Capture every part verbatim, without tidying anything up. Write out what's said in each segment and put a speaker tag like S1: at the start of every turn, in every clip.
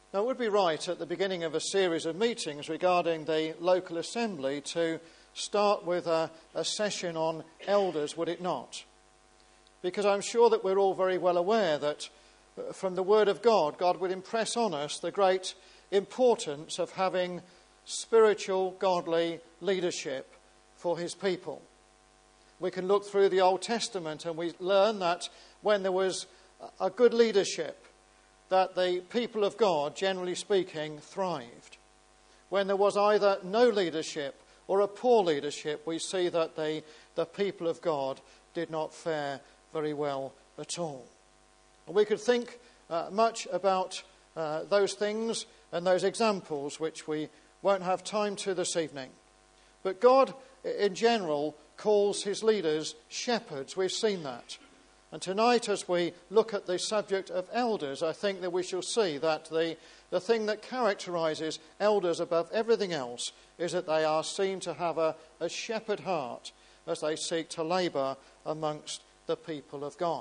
S1: Now, it would be right at the beginning of a series of meetings regarding the local assembly to start with a, a session on elders, would it not? Because I'm sure that we're all very well aware that from the Word of God, God would impress on us the great importance of having spiritual, godly leadership for his people. We can look through the Old Testament and we learn that when there was a good leadership, that the people of God, generally speaking, thrived. When there was either no leadership or a poor leadership, we see that the, the people of God did not fare very well at all. We could think uh, much about uh, those things and those examples, which we won't have time to this evening. But God, in general, calls his leaders shepherds. We've seen that. And tonight, as we look at the subject of elders, I think that we shall see that the, the thing that characterises elders above everything else is that they are seen to have a, a shepherd heart as they seek to labour amongst the people of God.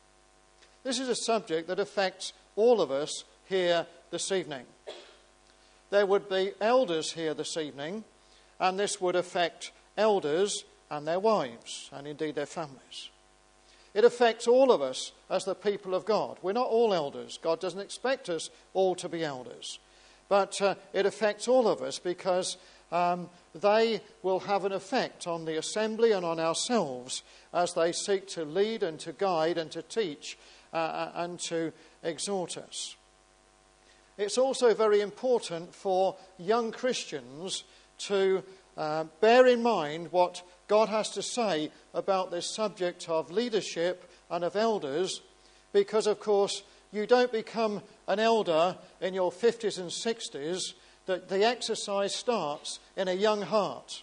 S1: This is a subject that affects all of us here this evening. There would be elders here this evening, and this would affect elders and their wives, and indeed their families. It affects all of us as the people of God. We're not all elders. God doesn't expect us all to be elders. But uh, it affects all of us because um, they will have an effect on the assembly and on ourselves as they seek to lead and to guide and to teach uh, and to exhort us. It's also very important for young Christians to uh, bear in mind what God has to say about this subject of leadership and of elders, because, of course, you don't become an elder in your fifties and sixties. That the exercise starts in a young heart.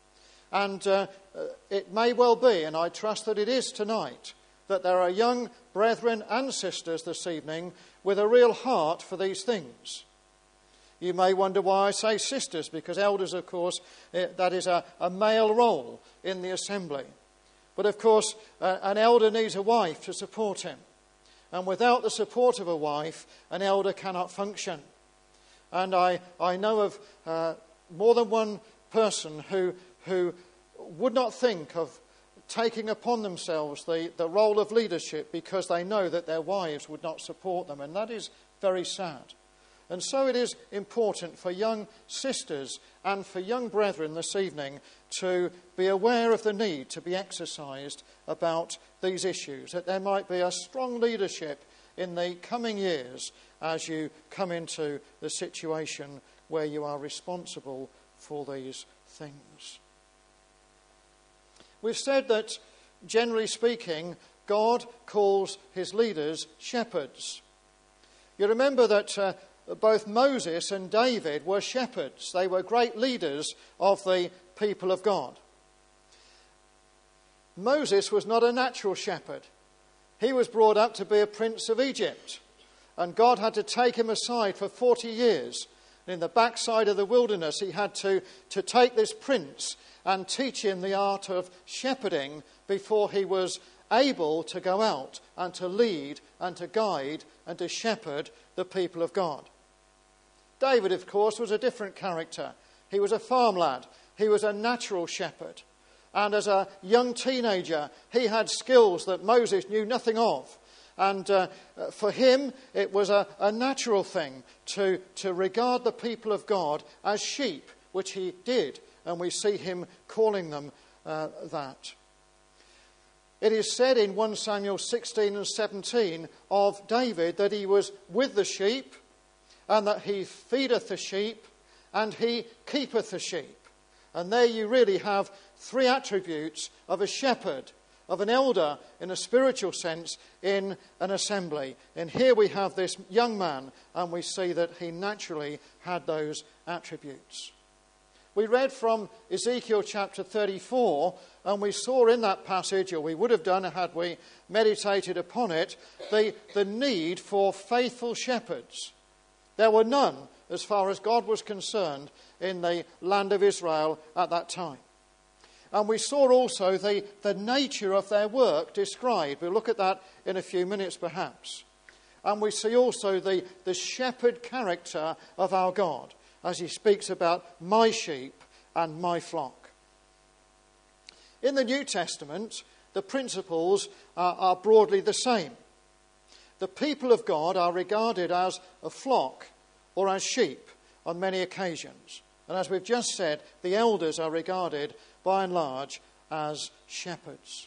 S1: And uh, it may well be, and I trust that it is tonight, that there are young brethren and sisters this evening with a real heart for these things. You may wonder why I say sisters, because elders, of course, that is a, a male role in the assembly. But, of course, uh, an elder needs a wife to support him. And without the support of a wife, an elder cannot function. And I, I know of uh, more than one person who, who would not think of taking upon themselves the, the role of leadership because they know that their wives would not support them. And that is very sad. And so it is important for young sisters and for young brethren this evening to be aware of the need to be exercised about these issues, that there might be a strong leadership in the coming years as you come into the situation where you are responsible for these things. We've said that, generally speaking, God calls his leaders shepherds. You remember that uh, both Moses and David were shepherds. They were great leaders of the people of God. Moses was not a natural shepherd. He was brought up to be a prince of Egypt. And God had to take him aside for forty years. And in the backside of the wilderness, he had to, to take this prince and teach him the art of shepherding before he was able to go out and to lead and to guide and to shepherd the people of God. David, of course, was a different character. He was a farm lad. He was a natural shepherd. And as a young teenager, he had skills that Moses knew nothing of. And uh, for him, it was a, a natural thing to, to regard the people of God as sheep, which he did. And we see him calling them uh, that. It is said in First Samuel sixteen and seventeen of David that he was with the sheep, and that he feedeth the sheep, and he keepeth the sheep. And there you really have three attributes of a shepherd, of an elder in a spiritual sense in an assembly. And here we have this young man, and we see that he naturally had those attributes. We read from Ezekiel chapter thirty-four, and we saw in that passage, or we would have done had we meditated upon it, the, the need for faithful shepherds. There were none, as far as God was concerned, in the land of Israel at that time. And we saw also the, the nature of their work described. We'll look at that in a few minutes perhaps. And we see also the, the shepherd character of our God as he speaks about my sheep and my flock. In the New Testament, the principles are, are broadly the same. The people of God are regarded as a flock or as sheep on many occasions. And as we've just said, the elders are regarded by and large as shepherds.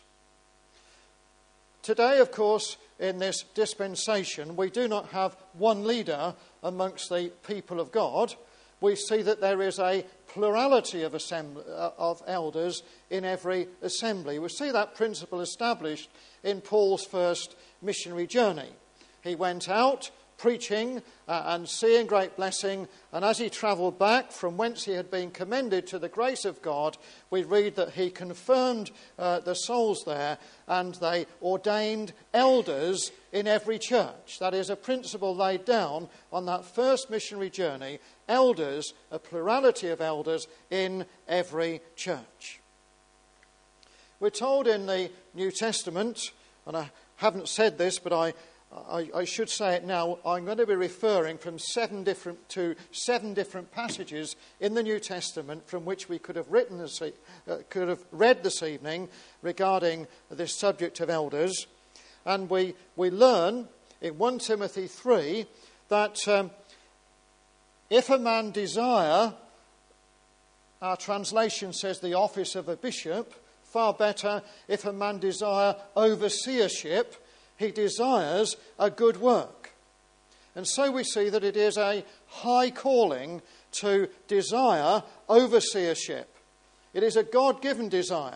S1: Today, of course, in this dispensation, we do not have one leader amongst the people of God. We see that there is a plurality of, assembly, uh, of elders in every assembly. We see that principle established in Paul's first missionary journey. He went out preaching uh, and seeing great blessing, and as he travelled back from whence he had been commended to the grace of God, we read that he confirmed uh, the souls there, and they ordained elders in every church. That is a principle laid down on that first missionary journey, elders, a plurality of elders in every church. We're told in the New Testament, and I haven't said this, but I I, I should say it now, I'm going to be referring from seven different to seven different passages in the New Testament from which we could have written this, uh, could have read this evening regarding this subject of elders. And we, we learn in First Timothy three that um, if a man desire, our translation says the office of a bishop, far better if a man desire overseership, he desires a good work. And so we see that it is a high calling to desire overseership. It is a God-given desire.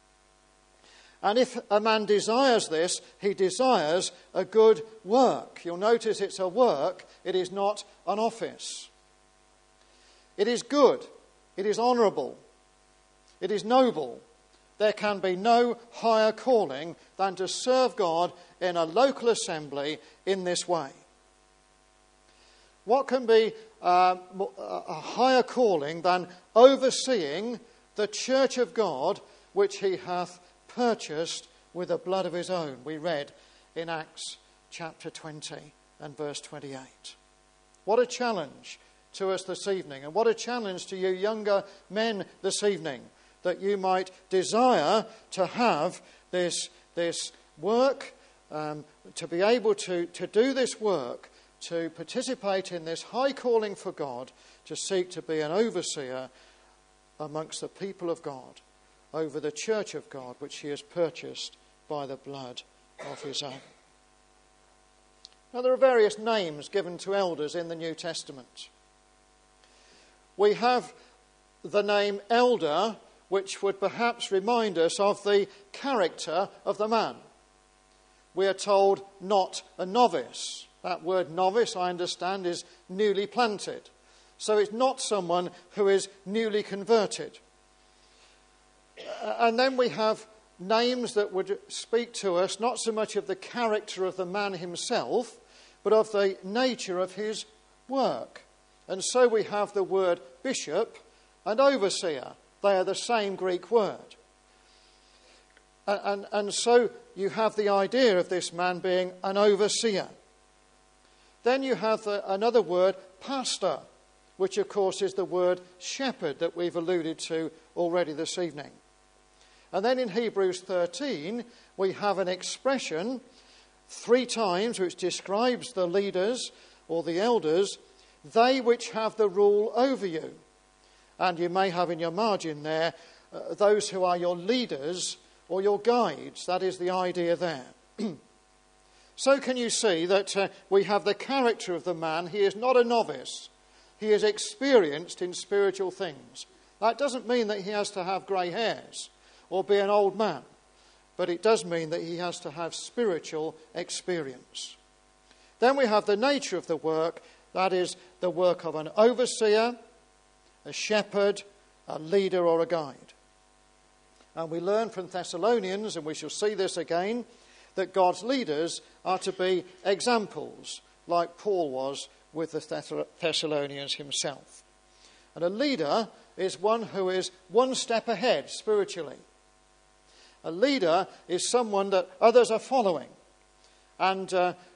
S1: And if a man desires this, he desires a good work. You'll notice it's a work, it is not an office. It is good, it is honourable, it is noble. There can be no higher calling than to serve God in a local assembly in this way. What can be uh, a higher calling than overseeing the church of God which he hath purchased with the blood of his own? We read in Acts chapter twenty and verse twenty-eight. What a challenge to us this evening, and what a challenge to you younger men this evening, that you might desire to have this, this work, um, to be able to, to do this work, to participate in this high calling for God, to seek to be an overseer amongst the people of God, over the church of God, which he has purchased by the blood of his own. Now, there are various names given to elders in the New Testament. We have the name elder, which would perhaps remind us of the character of the man. We are told not a novice. That word novice, I understand, is newly planted. So it's not someone who is newly converted. And then we have names that would speak to us not so much of the character of the man himself, but of the nature of his work. And so we have the word bishop and overseer. They are the same Greek word. And, and, and so you have the idea of this man being an overseer. Then you have the, another word, pastor, which of course is the word shepherd that we've alluded to already this evening. And then in Hebrews thirteen, we have an expression three times which describes the leaders or the elders, they which have the rule over you. And you may have in your margin there, uh, those who are your leaders or your guides. That is the idea there. So can you see that uh, we have the character of the man. He is not a novice. He is experienced in spiritual things. That doesn't mean that he has to have grey hairs or be an old man. But it does mean that he has to have spiritual experience. Then we have the nature of the work. That is the work of an overseer, a shepherd, a leader or a guide. And we learn from Thessalonians, and we shall see this again, that God's leaders are to be examples, like Paul was with the Thessalonians himself. And a leader is one who is one step ahead spiritually. A leader is someone that others are following. And uh,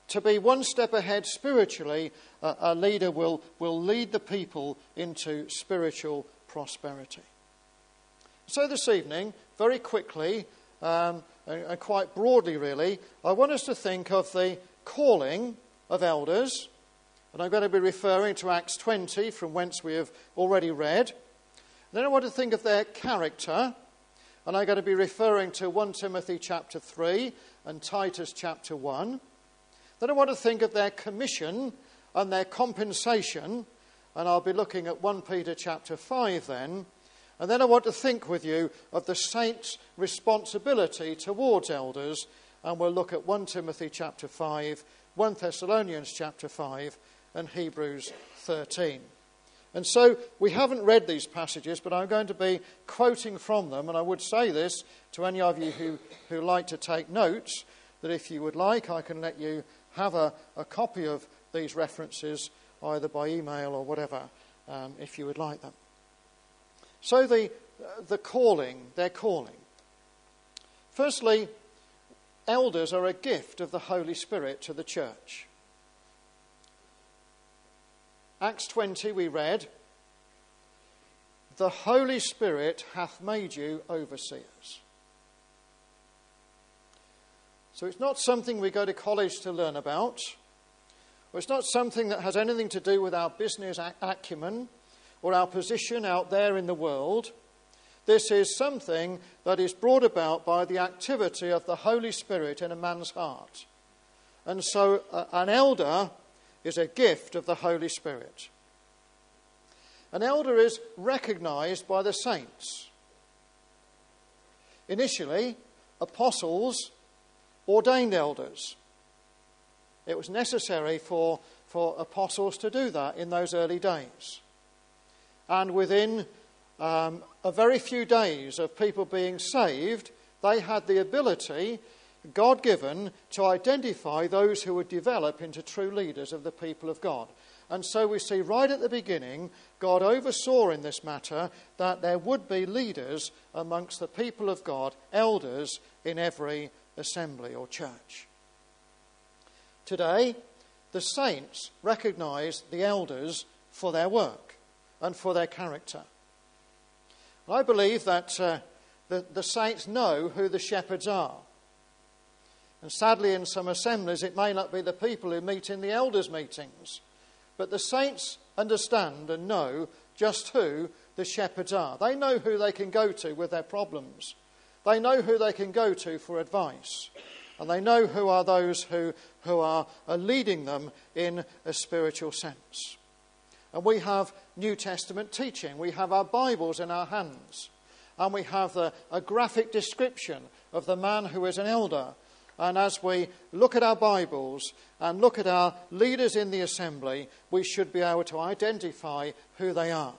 S1: to be one step ahead spiritually, uh, a leader will, will lead the people into spiritual prosperity. So this evening, very quickly, um, and, and quite broadly really, I want us to think of the calling of elders. And I'm going to be referring to Acts twenty, from whence we have already read. Then I want to think of their character. And I'm going to be referring to First Timothy chapter three and Titus chapter one. Then I want to think of their commission and their compensation. And I'll be looking at First Peter chapter five then. And then I want to think with you of the saints' responsibility towards elders. And we'll look at First Timothy chapter five, First Thessalonians chapter five, and Hebrews thirteen. And so we haven't read these passages, but I'm going to be quoting from them. And I would say this to any of you who, who like to take notes, that if you would like, I can let you have a, a copy of these references either by email or whatever, um, if you would like them. So the, the calling, their calling. Firstly, elders are a gift of the Holy Spirit to the church. Acts twenty we read, "The Holy Spirit hath made you overseers." So it's not something we go to college to learn about, or it's not something that has anything to do with our business acumen or our position out there in the world. This is something that is brought about by the activity of the Holy Spirit in a man's heart. And so uh, an elder is a gift of the Holy Spirit. An elder is recognized by the saints. Initially, apostles ordained elders. It was necessary for, for apostles to do that in those early days. And within um, a very few days of people being saved, they had the ability, God-given, to identify those who would develop into true leaders of the people of God. And so we see right at the beginning, God oversaw in this matter that there would be leaders amongst the people of God, elders in every assembly or church. Today, the saints recognise the elders for their work and for their character. I believe that uh, the, the saints know who the shepherds are. And sadly, in some assemblies, it may not be the people who meet in the elders' meetings. But the saints understand and know just who the shepherds are. They know who they can go to with their problems. They know who they can go to for advice. And they know who are those who, who are, are leading them in a spiritual sense. And we have New Testament teaching. We have our Bibles in our hands. And we have the, a graphic description of the man who is an elder. And as we look at our Bibles and look at our leaders in the assembly, we should be able to identify who they are.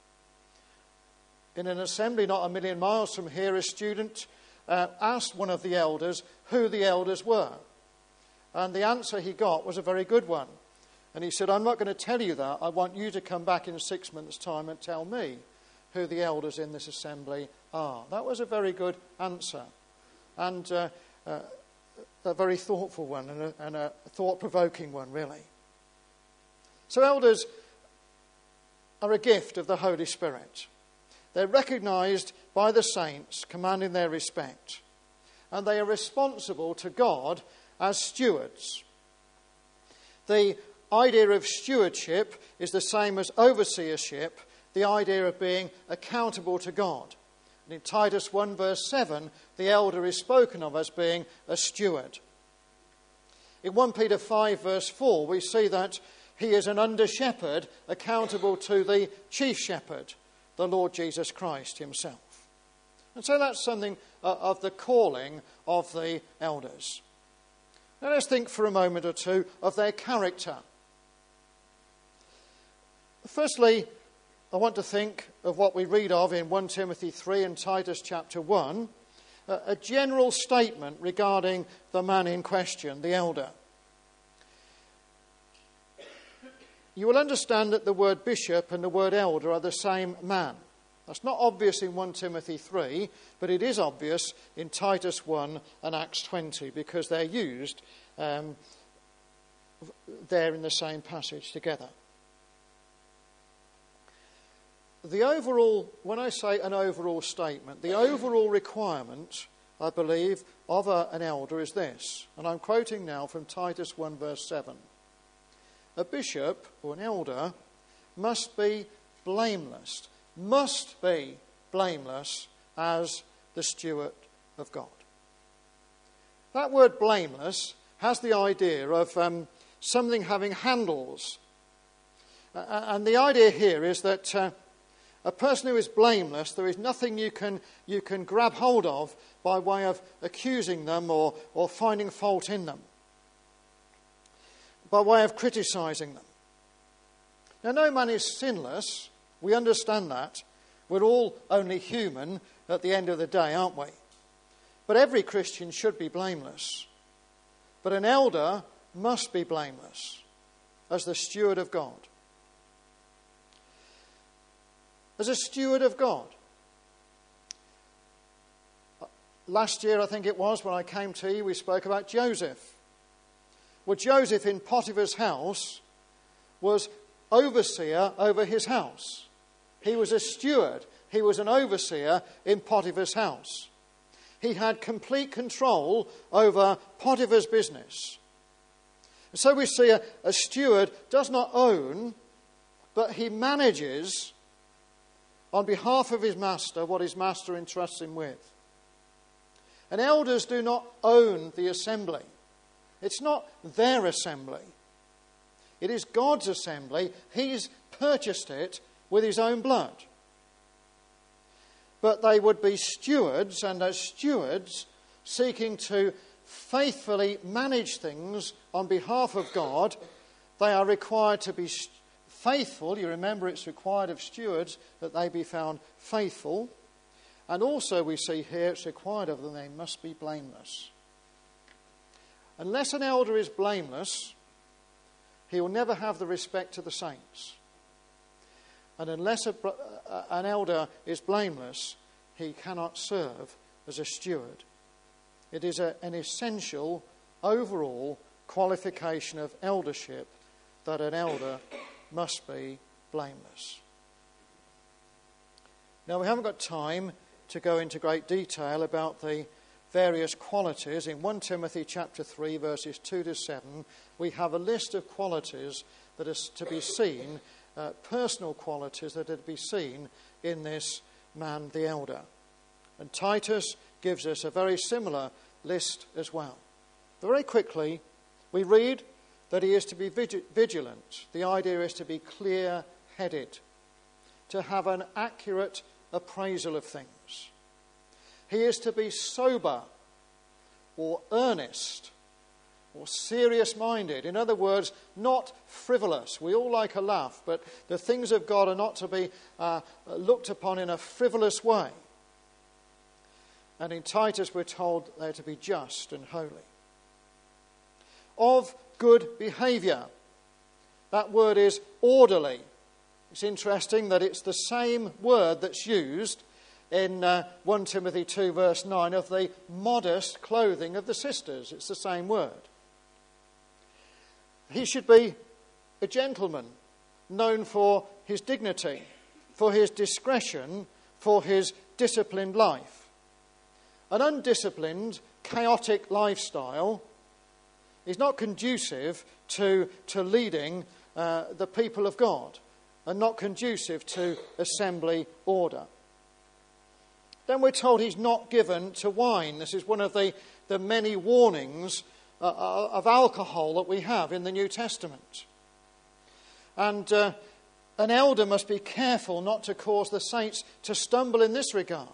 S1: In an assembly not a million miles from here, a student uh, asked one of the elders who the elders were. And the answer he got was a very good one. And he said, "I'm not going to tell you that. I want you to come back in six months' time and tell me who the elders in this assembly are." That was a very good answer. And uh, uh, a very thoughtful one and a, and a thought-provoking one, really. So elders are a gift of the Holy Spirit. They're recognised by the saints, commanding their respect. And they are responsible to God as stewards. The idea of stewardship is the same as overseership, the idea of being accountable to God. And in Titus one verse seven, the elder is spoken of as being a steward. In First Peter five verse four, we see that he is an under-shepherd accountable to the chief shepherd, the Lord Jesus Christ himself. And so that's something uh, of the calling of the elders. Now let's think for a moment or two of their character. Firstly, I want to think of what we read of in First Timothy three and Titus chapter one, a general statement regarding the man in question, the elder. You will understand that the word bishop and the word elder are the same man. That's not obvious in First Timothy three, but it is obvious in Titus one and Acts twenty because they're used um, there in the same passage together. The overall, when I say an overall statement, the overall requirement, I believe, of a, an elder is this, and I'm quoting now from Titus one verse seven. A bishop or an elder must be blameless, must be blameless as the steward of God. That word blameless has the idea of um, something having handles. Uh, and the idea here is that uh, a person who is blameless, there is nothing you can you can grab hold of by way of accusing them or, or finding fault in them, by way of criticising them. Now, no man is sinless. We understand that. We're all only human at the end of the day, aren't we? But every Christian should be blameless. But an elder must be blameless as the steward of God. As a steward of God. Last year, I think it was, when I came to you, we spoke about Joseph. Well, Joseph in Potiphar's house was overseer over his house. He was a steward. He was an overseer in Potiphar's house. He had complete control over Potiphar's business. And so we see a, a steward does not own, but he manages on behalf of his master what his master entrusts him with. And elders do not own the assembly. It's not their assembly. It is God's assembly. He's purchased it with his own blood. But they would be stewards, and as stewards, seeking to faithfully manage things on behalf of God, they are required to be faithful. You remember it's required of stewards that they be found faithful. And also we see here it's required of them they must be blameless. Unless an elder is blameless, he will never have the respect of the saints. And unless a, an elder is blameless, he cannot serve as a steward. It is a, an essential overall qualification of eldership that an elder must be blameless. Now, we haven't got time to go into great detail about the various qualities. In First Timothy chapter three, verses two to seven, we have a list of qualities that are to be seen, uh, personal qualities that are to be seen in this man, the elder. And Titus gives us a very similar list as well. Very quickly, we read that he is to be vigilant. The idea is to be clear-headed, to have an accurate appraisal of things. He is to be sober or earnest or serious-minded. In other words, not frivolous. We all like a laugh, but the things of God are not to be uh, looked upon in a frivolous way. And in Titus we're told they're to be just and holy. Of good behaviour. That word is orderly. It's interesting that it's the same word that's used in uh, First Timothy two verse nine of the modest clothing of the sisters. It's the same word. He should be a gentleman, known for his dignity, for his discretion, for his disciplined life. An undisciplined, chaotic lifestyle is not conducive to, to leading uh, the people of God, and not conducive to assembly order. Then we're told he's not given to wine. This is one of the, the many warnings uh, of alcohol that we have in the New Testament. And uh, an elder must be careful not to cause the saints to stumble in this regard.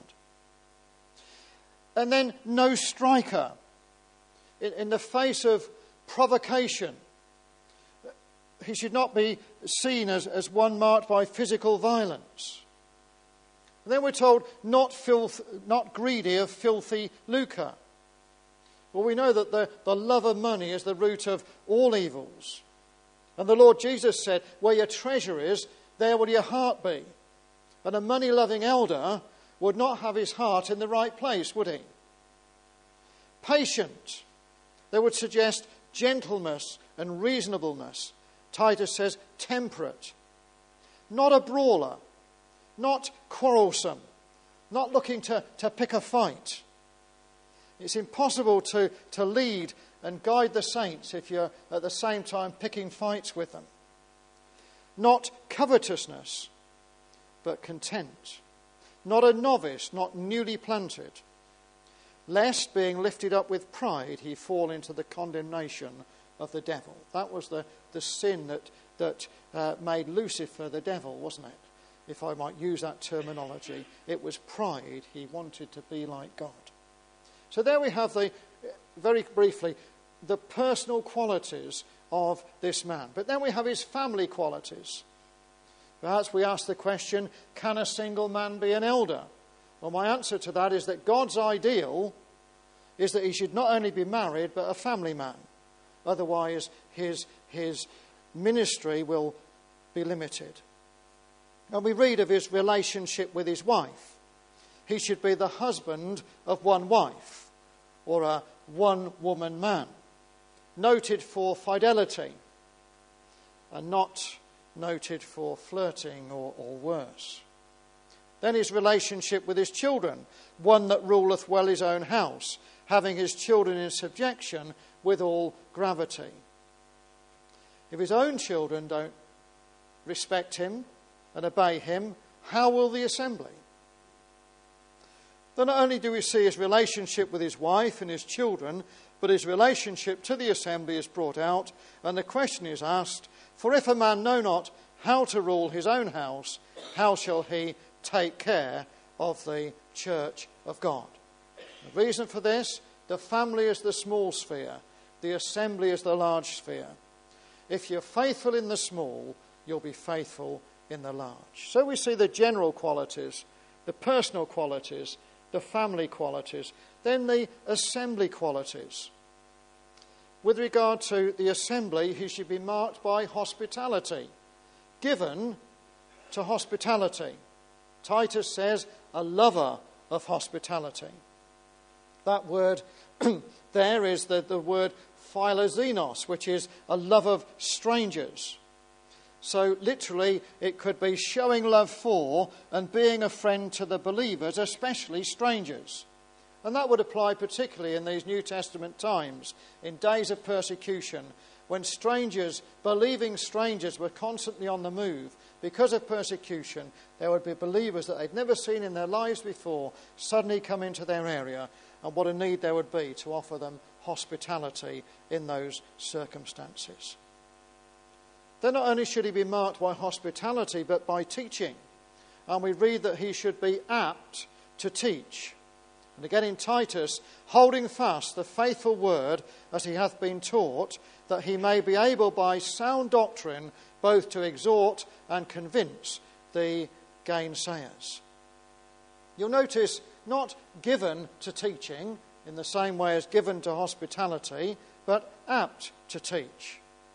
S1: And then no striker. In, in the face of provocation, he should not be seen as, as one marked by physical violence. And then we're told not filth, not greedy of filthy lucre. Well, we know that the, the love of money is the root of all evils. And the Lord Jesus said, where your treasure is, there will your heart be. And a money-loving elder would not have his heart in the right place, would he? Patient. They would suggest gentleness and reasonableness. Titus says temperate, not a brawler, not quarrelsome, not looking to, to pick a fight. It's impossible to, to lead and guide the saints if you're at the same time picking fights with them. Not covetousness, but content. Not a novice, not newly planted, lest being lifted up with pride he fall into the condemnation of the devil. That was the, the sin that, that uh, made Lucifer the devil, wasn't it? If I might use that terminology. It was pride. He wanted to be like God. So there we have the, very briefly, the personal qualities of this man. But then we have his family qualities. Perhaps we ask the question, can a single man be an elder? Well, my answer to that is that God's ideal is that he should not only be married, but a family man. Otherwise, his, his ministry will be limited. And we read of his relationship with his wife. He should be the husband of one wife, or a one-woman man, noted for fidelity, and not noted for flirting or, or worse. Then his relationship with his children, one that ruleth well his own house, having his children in subjection with all gravity. If his own children don't respect him and obey him, how will the assembly? Then not only do we see his relationship with his wife and his children, but his relationship to the assembly is brought out, and the question is asked, for if a man know not how to rule his own house, how shall he take care of the church of God? The reason for this, the family is the small sphere, the assembly is the large sphere. If you're faithful in the small, you'll be faithful in the large. So we see the general qualities, the personal qualities, the family qualities, then the assembly qualities. With regard to the assembly, he should be marked by hospitality, given to hospitality. Titus says, a lover of hospitality. That word there is the, the word philoxenos, which is a love of strangers. So literally, it could be showing love for and being a friend to the believers, especially strangers. And that would apply particularly in these New Testament times, in days of persecution, when strangers, believing strangers, were constantly on the move. Because of persecution, there would be believers that they'd never seen in their lives before suddenly come into their area, and what a need there would be to offer them hospitality in those circumstances. Then not only should he be marked by hospitality, but by teaching. And we read that he should be apt to teach. And again in Titus, holding fast the faithful word as he hath been taught, that he may be able by sound doctrine both to exhort and convince the gainsayers. You'll notice not given to teaching in the same way as given to hospitality, but apt to teach.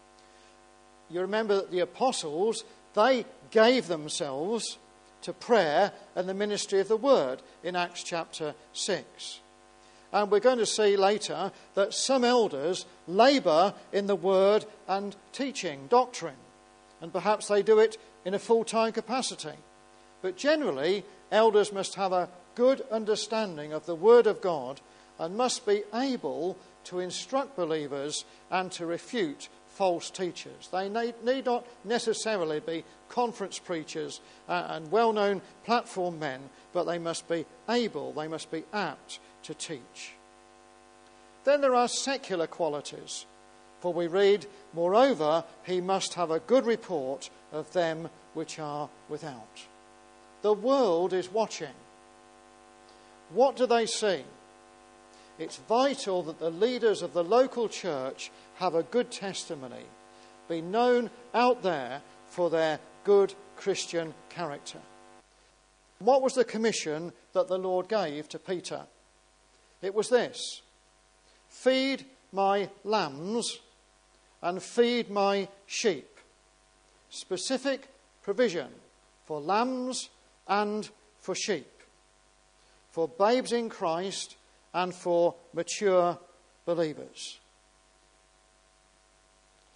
S1: You remember that the apostles, they gave themselves to prayer and the ministry of the word in Acts chapter six. And we're going to see later that some elders labour in the word and teaching, doctrine. And perhaps they do it in a full-time capacity. But generally, elders must have a good understanding of the word of God and must be able to instruct believers and to refute false teachers. They need not necessarily be conference preachers and well-known platform men, but they must be able, they must be apt to teach. Then there are secular qualities, for we read, moreover, he must have a good report of them which are without. The world is watching. What do they see? It's vital that the leaders of the local church have a good testimony, be known out there for their good Christian character. What was the commission that the Lord gave to Peter? It was this: feed my lambs and feed my sheep. Specific provision for lambs and for sheep, for babes in Christ and for mature believers.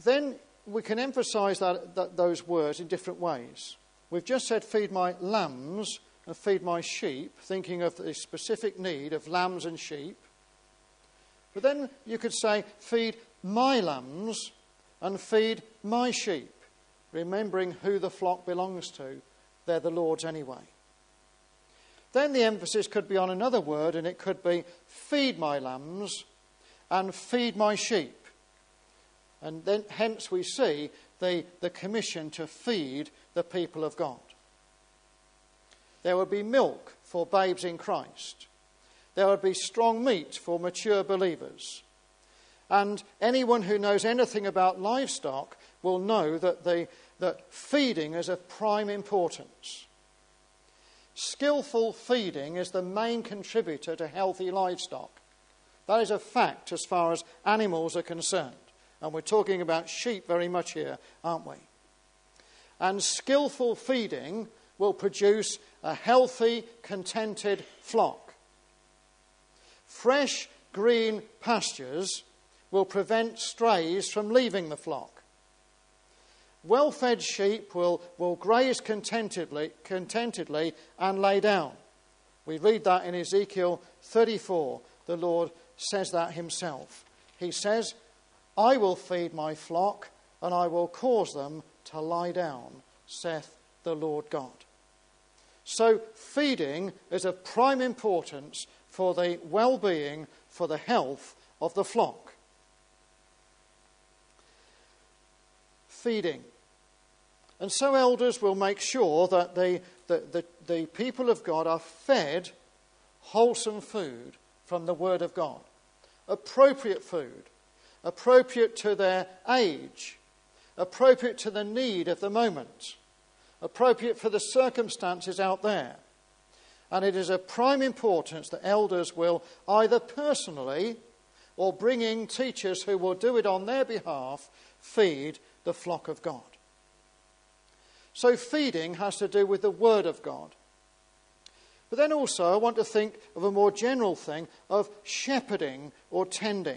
S1: then we can emphasise that, that, those words in different ways. We've just said, feed my lambs and feed my sheep, thinking of the specific need of lambs and sheep. But then you could say, feed my lambs and feed my sheep, remembering who the flock belongs to. They're the Lord's anyway. Then the emphasis could be on another word, and it could be feed my lambs and feed my sheep. And then hence we see the, the commission to feed the people of God. There would be milk for babes in Christ. There would be strong meat for mature believers. And anyone who knows anything about livestock will know that, the, that feeding is of prime importance. Skillful feeding is the main contributor to healthy livestock. That is a fact as far as animals are concerned. And we're talking about sheep very much here, aren't we? And skillful feeding will produce a healthy, contented flock. Fresh, green pastures will prevent strays from leaving the flock. Well-fed sheep will, will graze contentedly, contentedly and lay down. We read that in Ezekiel thirty-four. The Lord says that himself. He says, I will feed my flock, and I will cause them to lie down, saith the Lord God. So feeding is of prime importance for the well-being, for the health of the flock. Feeding. And so elders will make sure that the, the, the, the people of God are fed wholesome food from the Word of God. Appropriate food. Appropriate to their age. Appropriate to the need of the moment. Appropriate for the circumstances out there. And it is of prime importance that elders will either personally or bring in teachers who will do it on their behalf, feed the flock of God. So feeding has to do with the Word of God. But then also I want to think of a more general thing of shepherding or tending.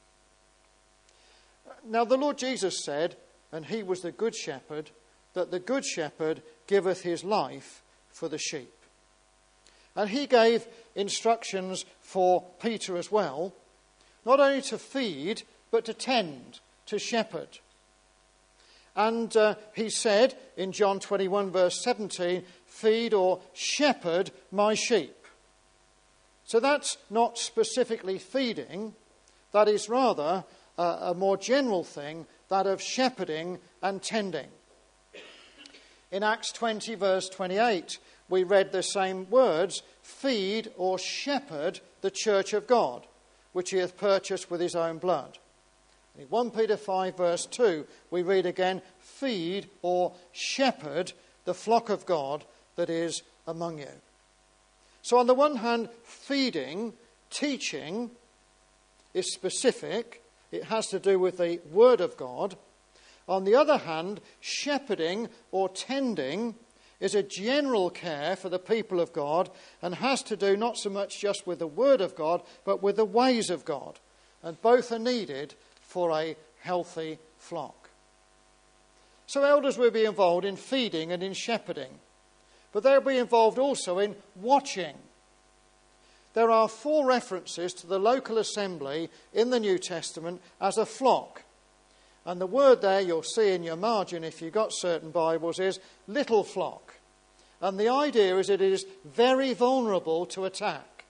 S1: Now the Lord Jesus said, and he was the good shepherd, that the good shepherd giveth his life for the sheep. And he gave instructions for Peter as well, not only to feed, but to tend, to shepherd. And uh, he said in John twenty-one verse seventeen, feed or shepherd my sheep. So that's not specifically feeding, that is rather a, a more general thing, that of shepherding and tending. In Acts twenty verse twenty-eight, we read the same words, feed or shepherd the church of God, which he hath purchased with his own blood. In First Peter five verse two, we read again, feed or shepherd the flock of God that is among you. So on the one hand, feeding, teaching is specific. It has to do with the Word of God. On the other hand, shepherding or tending is a general care for the people of God and has to do not so much just with the Word of God, but with the ways of God. And both are needed for a healthy flock. So elders will be involved in feeding and in shepherding, but they'll be involved also in watching. There are four references to the local assembly in the New Testament as a flock. And the word there you'll see in your margin if you've got certain Bibles is little flock. And the idea is that it is very vulnerable to attack.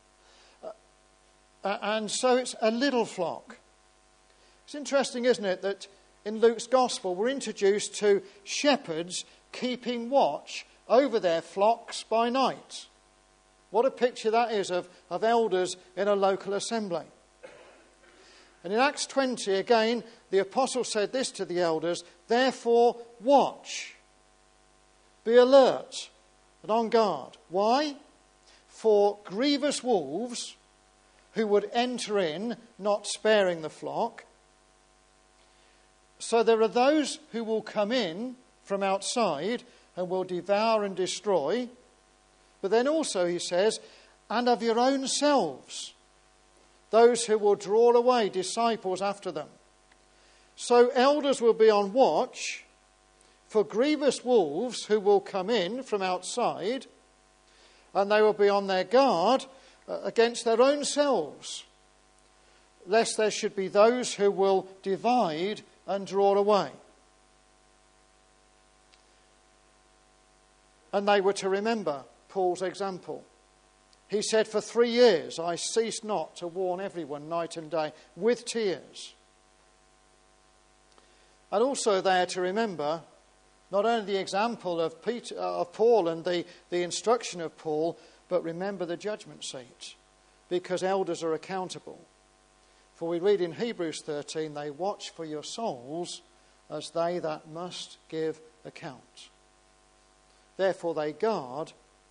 S1: Uh, and so it's a little flock. It's interesting, isn't it, that in Luke's Gospel we're introduced to shepherds keeping watch over their flocks by night. What a picture that is of, of elders in a local assembly. And in Acts twenty, again, the apostle said this to the elders, therefore watch, be alert and on guard. Why? For grievous wolves who would enter in, not sparing the flock. So there are those who will come in from outside and will devour and destroy. But then also, he says, and of your own selves, those who will draw away disciples after them. So elders will be on watch for grievous wolves who will come in from outside, and they will be on their guard against their own selves, lest there should be those who will divide and draw away. And they were to remember Paul's example. He said, "For three years I ceased not to warn everyone night and day with tears." And also they are to remember not only the example of Peter, of Paul and the, the instruction of Paul, but remember the judgment seat, because elders are accountable. For we read in Hebrews thirteen, "They watch for your souls as they that must give account. Therefore they guard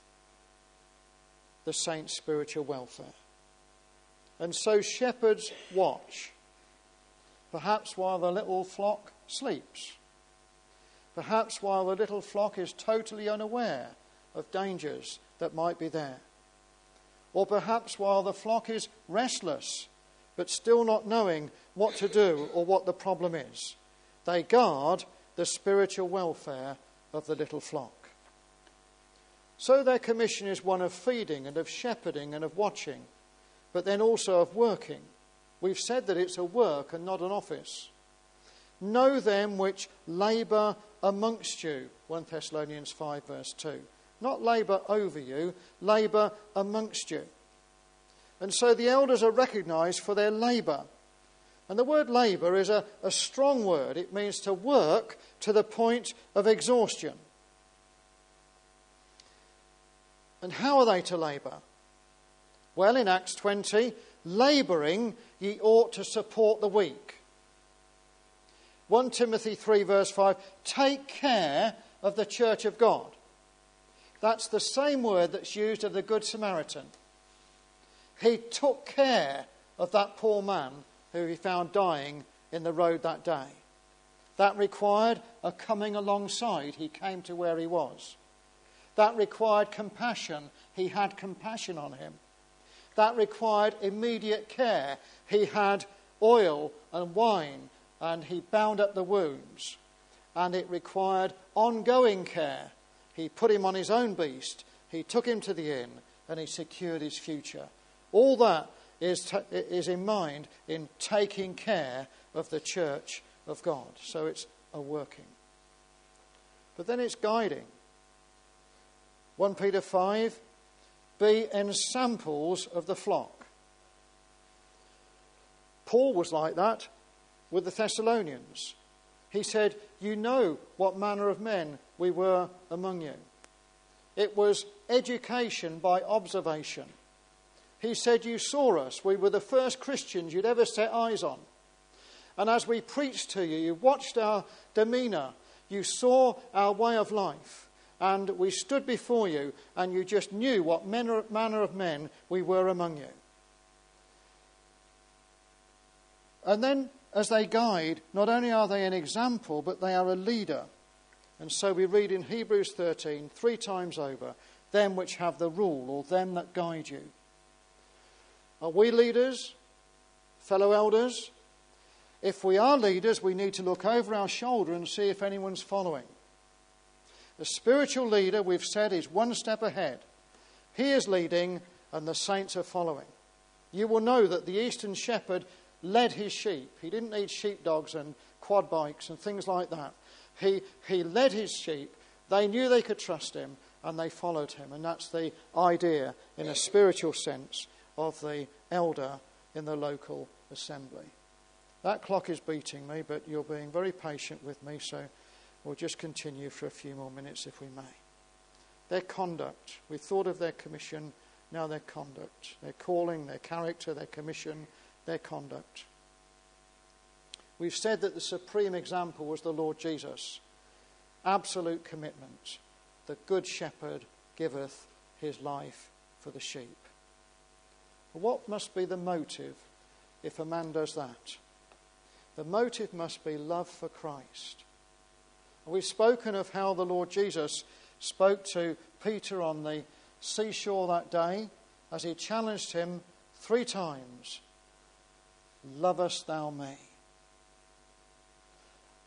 S1: the saints' spiritual welfare." And so shepherds watch, perhaps while the little flock sleeps, perhaps while the little flock is totally unaware of dangers that might be there, or perhaps while the flock is restless but still not knowing what to do or what the problem is. They guard the spiritual welfare of the little flock. So their commission is one of feeding and of shepherding and of watching, but then also of working. We've said that it's a work and not an office. "Know them which labour amongst you," First Thessalonians five verse two. Not labour over you, labour amongst you. And so the elders are recognised for their labour. And the word labour is a, a strong word. It means to work to the point of exhaustion. And how are they to labour? Well, in Acts twenty, labouring ye ought to support the weak. First Timothy three verse five, take care of the church of God. That's the same word that's used of the Good Samaritan. He took care of that poor man who he found dying in the road that day. That required a coming alongside. He came to where he was. That required compassion. He had compassion on him. That required immediate care. He had oil and wine and he bound up the wounds. And it required ongoing care. He put him on his own beast. He took him to the inn and he secured his future. All that is, t- is in mind in taking care of the church of God. So it's a working. But then it's guiding. First Peter five, be ensamples of the flock. Paul was like that with the Thessalonians. He said, you know what manner of men we were among you. It was education by observation. He said, you saw us. We were the first Christians you'd ever set eyes on. And as we preached to you, you watched our demeanour. You saw our way of life. And we stood before you and you just knew what manner, manner of men we were among you. And then as they guide, not only are they an example, but they are a leader. And so we read in Hebrews thirteen, three times over, them which have the rule, or them that guide you. Are we leaders, fellow elders? If we are leaders, we need to look over our shoulder and see if anyone's following. The spiritual leader, we've said, is one step ahead. He is leading and the saints are following. You will know that the Eastern shepherd led his sheep. He didn't need sheepdogs and quad bikes and things like that. He, he led his sheep. They knew they could trust him and they followed him. And that's the idea, in a spiritual sense, of the elder in the local assembly. That clock is beating me, but you're being very patient with me, so we'll just continue for a few more minutes if we may. Their conduct. We thought of their commission, now their conduct. Their calling, their character, their commission, their conduct. We've said that the supreme example was the Lord Jesus. Absolute commitment. The good shepherd giveth his life for the sheep. What must be the motive if a man does that? The motive must be love for Christ. We've spoken of how the Lord Jesus spoke to Peter on the seashore that day as he challenged him three times. Lovest thou me?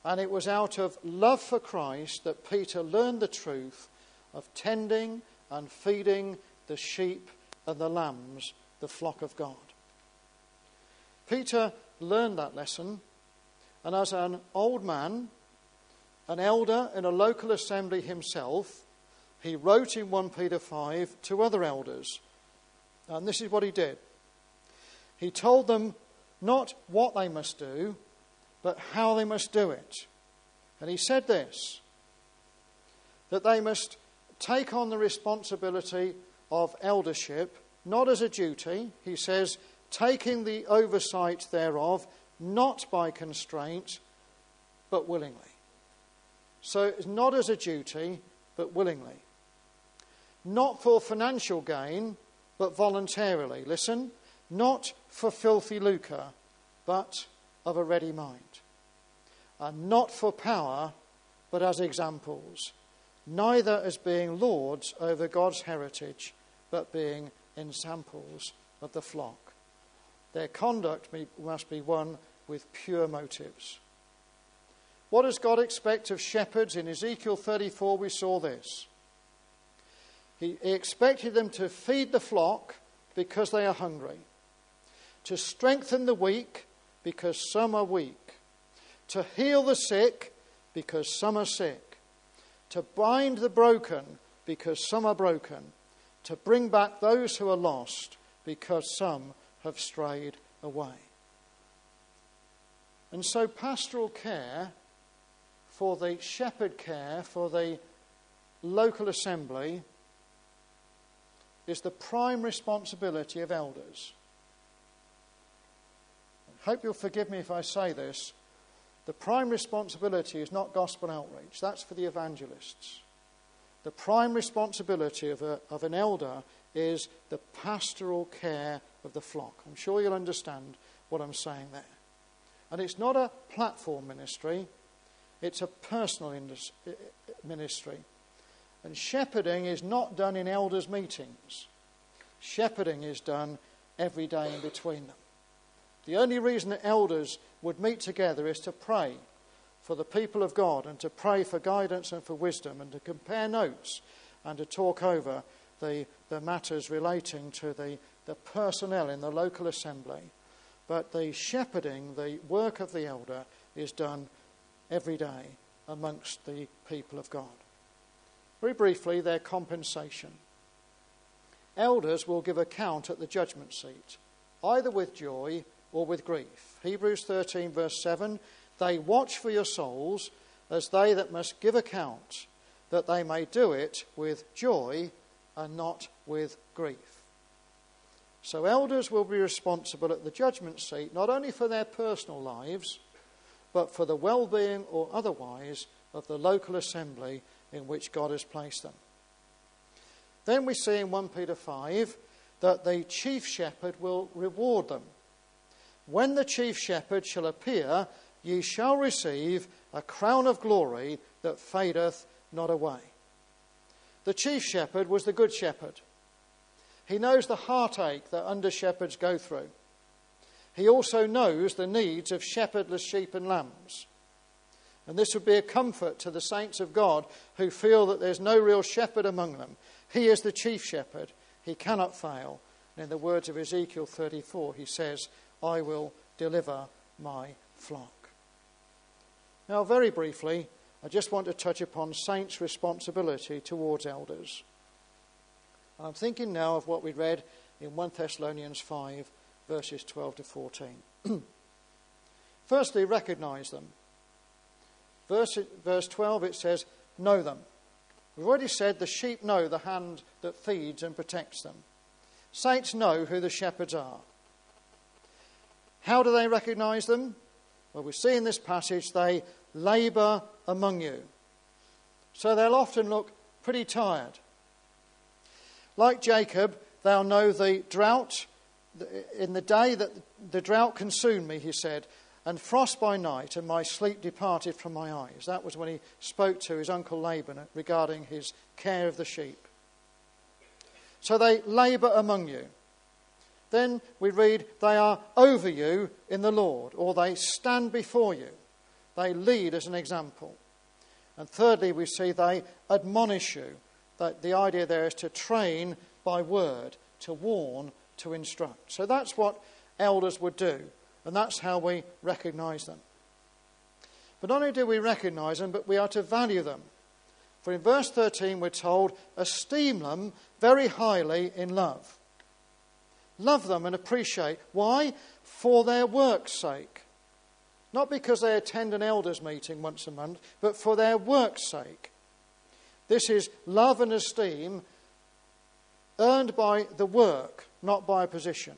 S1: And it was out of love for Christ that Peter learned the truth of tending and feeding the sheep and the lambs, the flock of God. Peter learned that lesson, and as an old man, an elder in a local assembly himself, he wrote in First Peter five to other elders. And this is what he did. He told them not what they must do, but how they must do it. And he said this, that they must take on the responsibility of eldership, not as a duty, he says, taking the oversight thereof, not by constraint, but willingly. So it's not as a duty, but willingly. Not for financial gain, but voluntarily. Listen, not for filthy lucre, but of a ready mind. And not for power, but as examples. Neither as being lords over God's heritage, but being examples of the flock. Their conduct must be one with pure motives. What does God expect of shepherds? In Ezekiel thirty-four we saw this. He, he expected them to feed the flock because they are hungry, to strengthen the weak because some are weak, to heal the sick because some are sick, to bind the broken because some are broken, to bring back those who are lost because some have strayed away. And so pastoral care, for the shepherd care, for the local assembly, is the prime responsibility of elders. I hope you'll forgive me if I say this. The prime responsibility is not gospel outreach. That's for the evangelists. The prime responsibility of, a, of an elder is the pastoral care of the flock. I'm sure you'll understand what I'm saying there. And it's not a platform ministry. It's a personal indus- ministry. And shepherding is not done in elders' meetings. Shepherding is done every day in between them. The only reason that elders would meet together is to pray for the people of God and to pray for guidance and for wisdom and to compare notes and to talk over the, the matters relating to the, the personnel in the local assembly. But the shepherding, the work of the elder, is done every day amongst the people of God. Very briefly, their compensation. Elders will give account at the judgment seat, either with joy or with grief. Hebrews thirteen verse seven, they watch for your souls as they that must give account, that they may do it with joy and not with grief. So elders will be responsible at the judgment seat, not only for their personal lives, but for the well-being or otherwise of the local assembly in which God has placed them. Then we see in First Peter five that the chief shepherd will reward them. When the chief shepherd shall appear, ye shall receive a crown of glory that fadeth not away. The chief shepherd was the good shepherd. He knows the heartache that under-shepherds go through. He also knows the needs of shepherdless sheep and lambs. And this would be a comfort to the saints of God who feel that there's no real shepherd among them. He is the chief shepherd. He cannot fail. And in the words of Ezekiel thirty-four, he says, I will deliver my flock. Now, very briefly, I just want to touch upon saints' responsibility towards elders. I'm thinking now of what we read in First Thessalonians five, verses twelve to fourteen. Firstly, recognise them. Verse, verse twelve, it says, know them. We've already said the sheep know the hand that feeds and protects them. Saints know who the shepherds are. How do they recognise them? Well, we see in this passage they labour among you. So they'll often look pretty tired. Like Jacob, they'll know the drought. In the day that the drought consumed me, he said, and frost by night, and my sleep departed from my eyes. That was when he spoke to his uncle Laban regarding his care of the sheep. So they labour among you. Then we read, they are over you in the Lord, or they stand before you. they lead as an example. And thirdly, we see they admonish you. That the idea there is to train by word, to warn, to instruct. So that's what elders would do, and that's how we recognise them. But not only do we recognise them, but we are to value them. For in verse thirteen we're told, esteem them very highly in love. Love them and appreciate. Why? For their work's sake. Not because they attend an elders meeting once a month, but for their work's sake. This is love and esteem earned by the work, not by a position.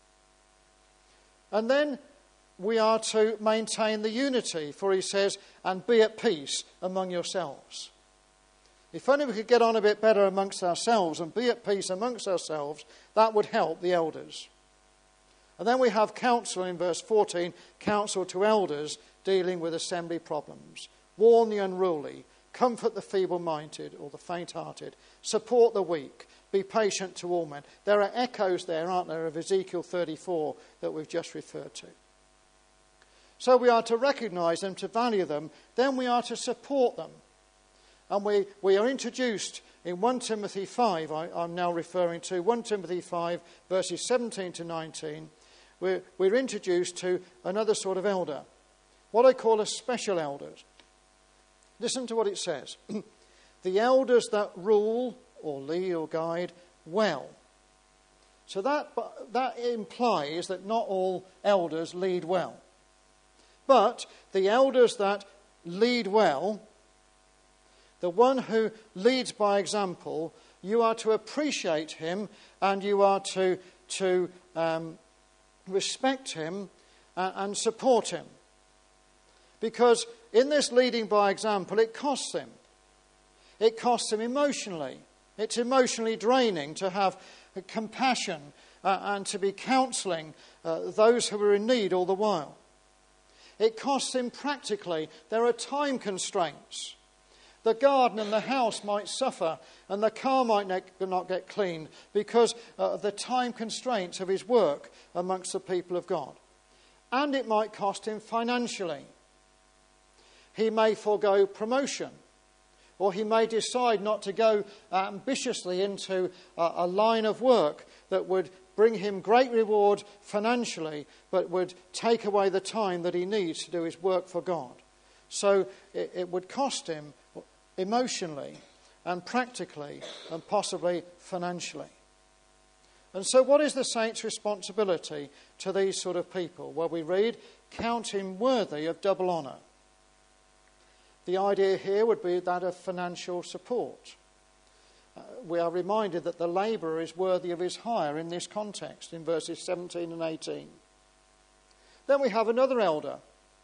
S1: And then we are to maintain the unity, for he says, and be at peace among yourselves. If only we could get on a bit better amongst ourselves and be at peace amongst ourselves, that would help the elders. And then we have counsel in verse fourteen, counsel to elders dealing with assembly problems. Warn the unruly, comfort the feeble-minded or the faint-hearted, support the weak, be patient to all men. There are echoes there, aren't there, of Ezekiel thirty-four that we've just referred to. So we are to recognise them, to value them, then we are to support them. And we, we are introduced in First Timothy five, I, I'm now referring to, First Timothy five, verses seventeen to nineteen, we're, we're introduced to another sort of elder, what I call a special elder. Listen to what it says. The elders that rule or lead or guide well. So that, that implies that not all elders lead well. But the elders that lead well, the one who leads by example, you are to appreciate him and you are to, to um, respect him and, and support him. Because in this leading by example, it costs him. It costs him emotionally. It's emotionally draining to have compassion uh, and to be counselling uh, those who are in need all the while. It costs him practically. There are time constraints. The garden and the house might suffer and the car might not get cleaned because of the time constraints of his work amongst the people of God. And it might cost him financially. He may forego promotion, or he may decide not to go ambitiously into a, a line of work that would bring him great reward financially, but would take away the time that he needs to do his work for God. So it, it would cost him emotionally and practically and possibly financially. And so what is the saint's responsibility to these sort of people? Well, we read, count him worthy of double honour. The idea here would be that of financial support. Uh, we are reminded that the labourer is worthy of his hire in this context, in verses seventeen and eighteen. Then we have another elder.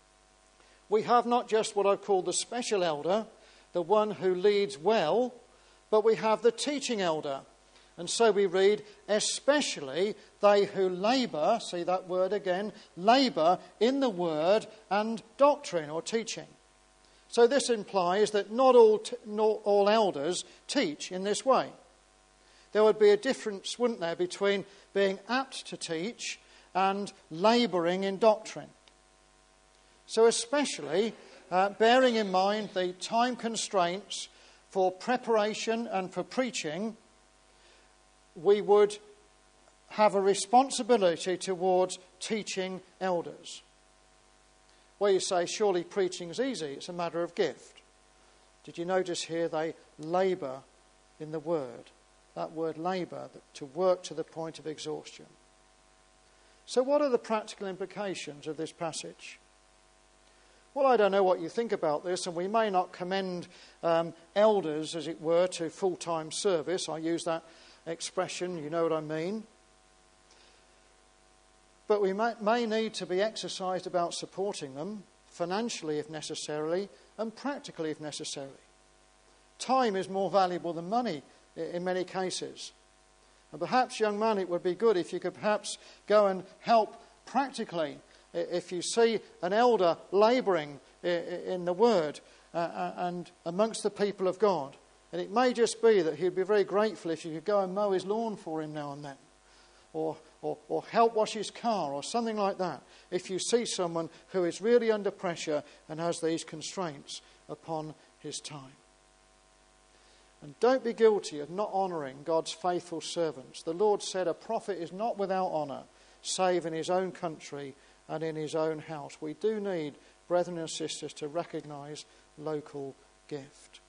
S1: We have not just what I've called the special elder, the one who leads well, but we have the teaching elder. And so we read, especially they who labour, see that word again, labour in the word and doctrine or teaching. So this implies that not all, t- not all elders teach in this way. There would be a difference, wouldn't there, between being apt to teach and labouring in doctrine. So especially uh, bearing in mind the time constraints for preparation and for preaching, we would have a responsibility towards teaching elders. Well, you say, surely preaching is easy. It's a matter of gift. Did you notice here they labour in the word? That word labour, to work to the point of exhaustion. So what are the practical implications of this passage? Well, I don't know what you think about this, and we may not commend um, elders, as it were, to full-time service. I use that expression, you know what I mean. But we may, may need to be exercised about supporting them, financially if necessarily, and practically if necessary. Time is more valuable than money in many cases. And perhaps, young man, it would be good if you could perhaps go and help practically. If you see an elder labouring in the word and amongst the people of God, and it may just be that he'd be very grateful if you could go and mow his lawn for him now and then. or, or, or help wash his car or something like that, if you see someone who is really under pressure and has these constraints upon his time. And don't be guilty of not honouring God's faithful servants. The Lord said a prophet is not without honour, save in his own country and in his own house. We do need, brethren and sisters, to recognise local gift.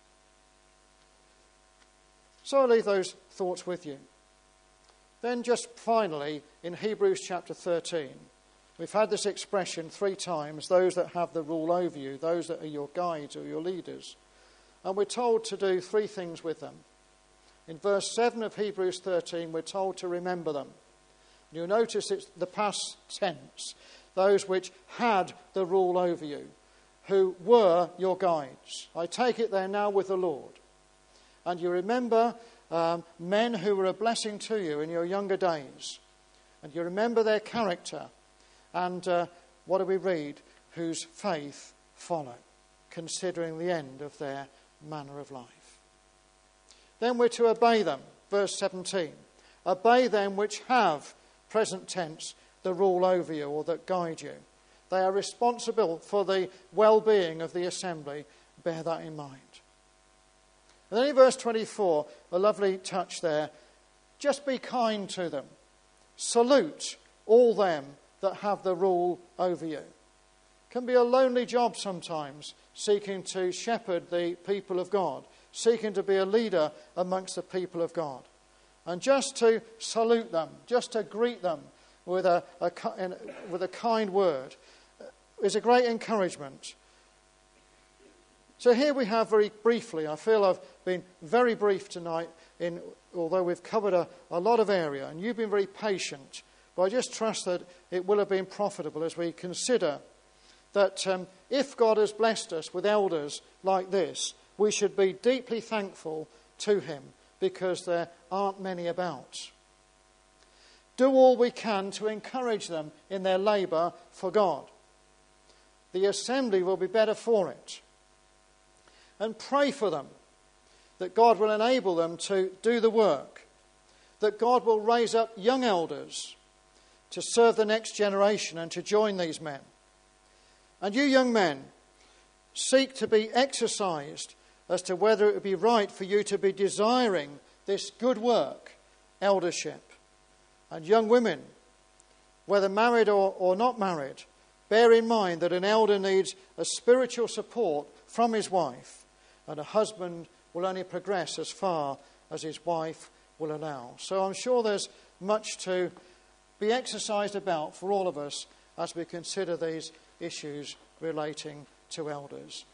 S1: So I'll leave those thoughts with you. Then just finally, in Hebrews chapter thirteen, we've had this expression three times, those that have the rule over you, those that are your guides or your leaders. And we're told to do three things with them. In verse seven of Hebrews thirteen, we're told to remember them. You'll notice it's the past tense, those which had the rule over you, who were your guides. I take it they're now with the Lord. And you remember um, men who were a blessing to you in your younger days. And you remember their character. And uh, what do we read? Whose faith followed, considering the end of their manner of life. Then we're to obey them. Verse seventeen. Obey them which have, present tense, the rule over you or that guide you. They are responsible for the well-being of the assembly. Bear that in mind. And then in verse twenty-four, a lovely touch there. Just be kind to them. Salute all them that have the rule over you. It can be a lonely job sometimes, seeking to shepherd the people of God, seeking to be a leader amongst the people of God. And just to salute them, just to greet them with a, a, with a kind word is a great encouragement. So here we have very briefly, I feel I've been very brief tonight, in although we've covered a, a lot of area, and you've been very patient, but I just trust that it will have been profitable as we consider that um, if God has blessed us with elders like this, we should be deeply thankful to him, because there aren't many about. Do all we can to encourage them in their labour for God. The assembly will be better for it. And pray for them, that God will enable them to do the work, that God will raise up young elders to serve the next generation and to join these men. And you young men, seek to be exercised as to whether it would be right for you to be desiring this good work, eldership. And young women, whether married or, or not married, bear in mind that an elder needs a spiritual support from his wife, and a husband will only progress as far as his wife will allow. So I'm sure there's much to be exercised about for all of us as we consider these issues relating to elders.